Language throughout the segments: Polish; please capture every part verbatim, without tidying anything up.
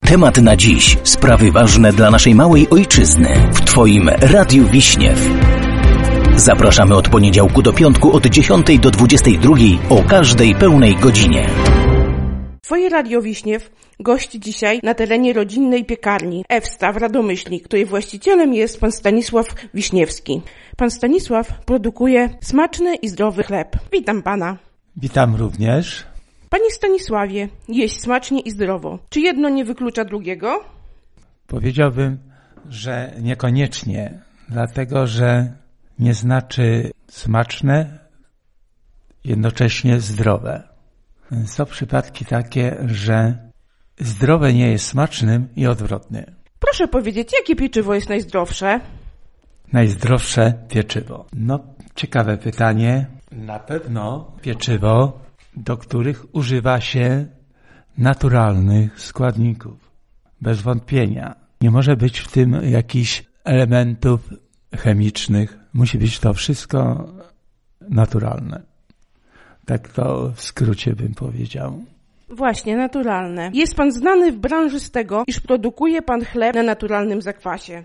Temat na dziś. Sprawy ważne dla naszej małej ojczyzny. W Twoim Radiu Wiśniew. Zapraszamy od poniedziałku do piątku od dziesiątej do dwudziestej drugiej o każdej pełnej godzinie. Twoje Radio Wiśniew gości dzisiaj na terenie rodzinnej piekarni Ewsta w Radomyśli, której właścicielem jest pan Stanisław Wiśniewski. Pan Stanisław produkuje smaczny i zdrowy chleb. Witam pana. Witam również. Panie Stanisławie, jeść smacznie i zdrowo. Czy jedno nie wyklucza drugiego? Powiedziałbym, że niekoniecznie, dlatego że nie znaczy smaczne, jednocześnie zdrowe. Są przypadki takie, że zdrowe nie jest smacznym i odwrotnie. Proszę powiedzieć, jakie pieczywo jest najzdrowsze? Najzdrowsze pieczywo. No, ciekawe pytanie. Na pewno pieczywo, do których używa się naturalnych składników. Bez wątpienia. Nie może być w tym jakichś elementów chemicznych. Musi być to wszystko naturalne. Tak to w skrócie bym powiedział. Właśnie, naturalne. Jest pan znany w branży z tego, iż produkuje pan chleb na naturalnym zakwasie.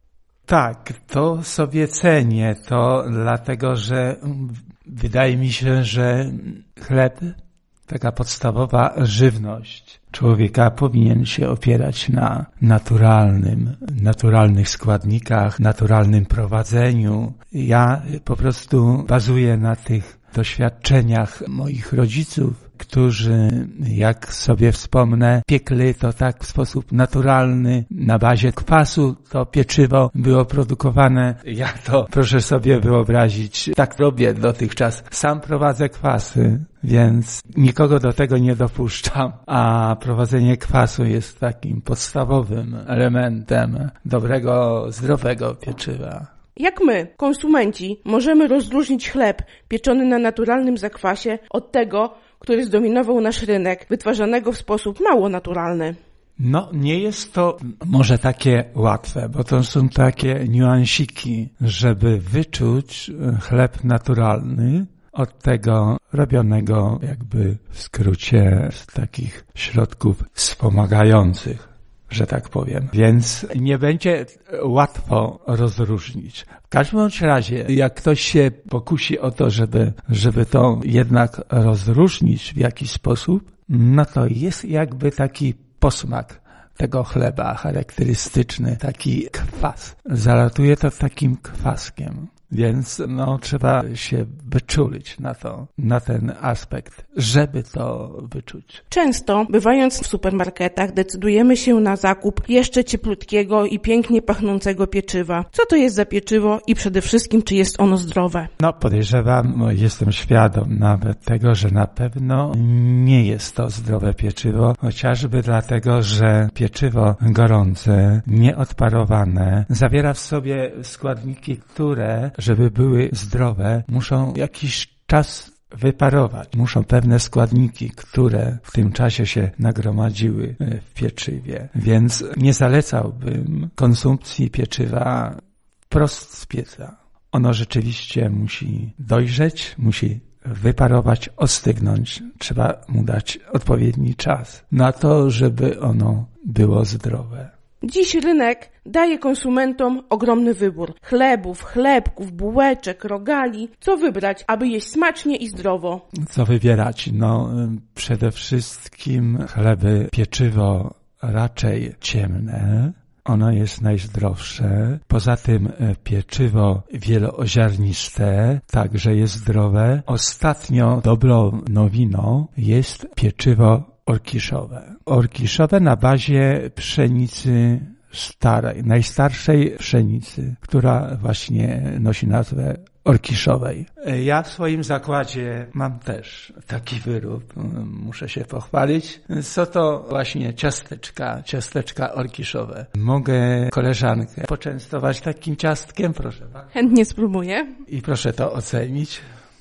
Tak, to sobie cenię to, dlatego że wydaje mi się, że chleb, taka podstawowa żywność człowieka, powinien się opierać na naturalnym, naturalnych składnikach, naturalnym prowadzeniu. Ja po prostu bazuję na tych doświadczeniach moich rodziców, którzy, jak sobie wspomnę, piekli to tak w sposób naturalny, na bazie kwasu to pieczywo było produkowane. Ja to, proszę sobie wyobrazić, tak robię dotychczas. Sam prowadzę kwasy, więc nikogo do tego nie dopuszczam, a prowadzenie kwasu jest takim podstawowym elementem dobrego, zdrowego pieczywa. Jak my, konsumenci, możemy rozróżnić chleb pieczony na naturalnym zakwasie od tego, który zdominował nasz rynek, wytwarzanego w sposób mało naturalny? No, nie jest to może takie łatwe, bo to są takie niuansiki, żeby wyczuć chleb naturalny od tego robionego jakby w skrócie z takich środków wspomagających, że tak powiem. Więc nie będzie łatwo rozróżnić. W każdym bądź razie, jak ktoś się pokusi o to, żeby, żeby to jednak rozróżnić w jakiś sposób, no to jest jakby taki posmak tego chleba charakterystyczny, taki kwas. Zalatuje to takim kwaskiem. Więc no, trzeba się wyczulić na to, na ten aspekt, żeby to wyczuć. Często, bywając w supermarketach, decydujemy się na zakup jeszcze cieplutkiego i pięknie pachnącego pieczywa. Co to jest za pieczywo i przede wszystkim, czy jest ono zdrowe? No, podejrzewam, no, jestem świadom nawet tego, że na pewno nie jest to zdrowe pieczywo, chociażby dlatego, że pieczywo gorące, nieodparowane, zawiera w sobie składniki, które, żeby były zdrowe, muszą jakiś czas wyparować. Muszą pewne składniki, które w tym czasie się nagromadziły w pieczywie. Więc nie zalecałbym konsumpcji pieczywa wprost z pieca. Ono rzeczywiście musi dojrzeć, musi wyparować, ostygnąć. Trzeba mu dać odpowiedni czas na to, żeby ono było zdrowe. Dziś rynek daje konsumentom ogromny wybór chlebów, chlebków, bułeczek, rogali. Co wybrać, aby jeść smacznie i zdrowo? Co wybierać? No, przede wszystkim chleby, pieczywo raczej ciemne. Ono jest najzdrowsze. Poza tym pieczywo wielooziarniste także jest zdrowe. Ostatnio dobrą nowiną jest pieczywo orkiszowe. Orkiszowe na bazie pszenicy starej, najstarszej pszenicy, która właśnie nosi nazwę orkiszowej. Ja w swoim zakładzie mam też taki wyrób, muszę się pochwalić. Są to właśnie ciasteczka, ciasteczka orkiszowe. Mogę koleżankę poczęstować takim ciastkiem, proszę bardzo. Chętnie spróbuję. I proszę to ocenić.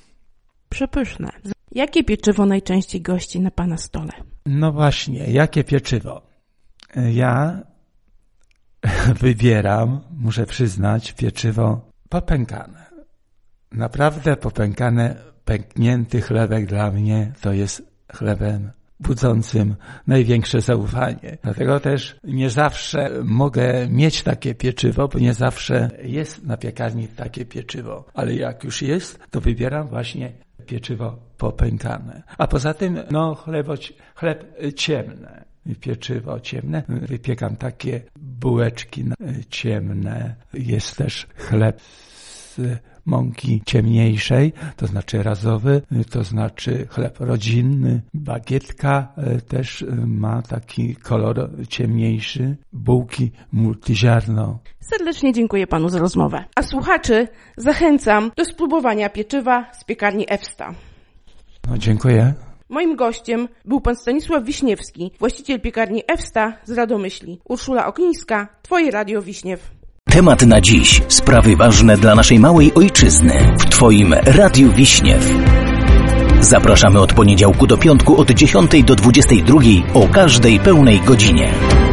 Przepyszne. Jakie pieczywo najczęściej gości na pana stole? No właśnie, jakie pieczywo? Ja wybieram, muszę przyznać, pieczywo popękane. Naprawdę popękane, pęknięty chlebek dla mnie to jest chlebem budzącym największe zaufanie. Dlatego też nie zawsze mogę mieć takie pieczywo, bo nie zawsze jest na piekarni takie pieczywo. Ale jak już jest, to wybieram właśnie pieczywo popękane. A poza tym, no chlebo, chleb ciemny. Pieczywo ciemne. Wypiekam takie bułeczki ciemne. Jest też chleb z mąki ciemniejszej, to znaczy razowy, to znaczy chleb rodzinny. Bagietka też ma taki kolor ciemniejszy. Bułki multiziarno. Serdecznie dziękuję panu za rozmowę. A słuchaczy zachęcam do spróbowania pieczywa z piekarni Ewsta. No, dziękuję. Moim gościem był pan Stanisław Wiśniewski, właściciel piekarni Ewsta z Radomyśli. Urszula Oklińska, Twoje Radio Wiśniew. Temat na dziś. Sprawy ważne dla naszej małej ojczyzny. W Twoim Radiu Wiśniew. Zapraszamy od poniedziałku do piątku od dziesiątej do dwudziestej drugiej o każdej pełnej godzinie.